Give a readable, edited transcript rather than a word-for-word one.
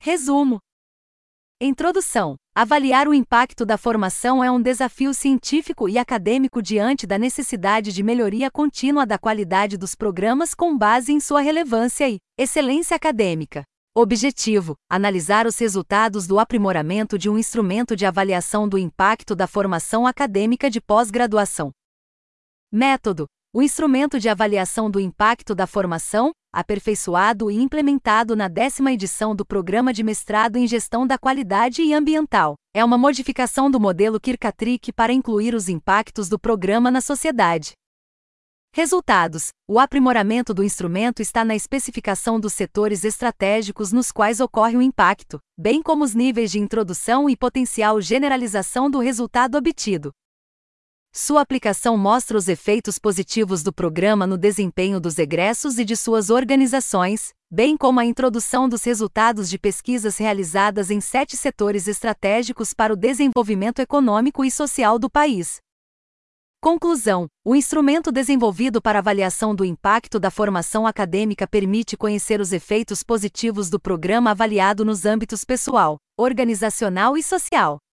Resumo. Introdução. Avaliar o impacto da formação é um desafio científico e acadêmico diante da necessidade de melhoria contínua da qualidade dos programas com base em sua relevância e excelência acadêmica. Objetivo: analisar os resultados do aprimoramento de um instrumento de avaliação do impacto da formação acadêmica de pós-graduação. Método: o instrumento de avaliação do impacto da formação, aperfeiçoado e implementado na 10ª edição do Programa de Mestrado em Gestão da Qualidade e Ambiental, é uma modificação do modelo Kirkpatrick para incluir os impactos do programa na sociedade. Resultados: o aprimoramento do instrumento está na especificação dos setores estratégicos nos quais ocorre o impacto, bem como os níveis de introdução e potencial generalização do resultado obtido. Sua aplicação mostra os efeitos positivos do programa no desempenho dos egressos e de suas organizações, bem como a introdução dos resultados de pesquisas realizadas em 7 setores estratégicos para o desenvolvimento econômico e social do país. Conclusão: o instrumento desenvolvido para avaliação do impacto da formação acadêmica permite conhecer os efeitos positivos do programa avaliado nos âmbitos pessoal, organizacional e social.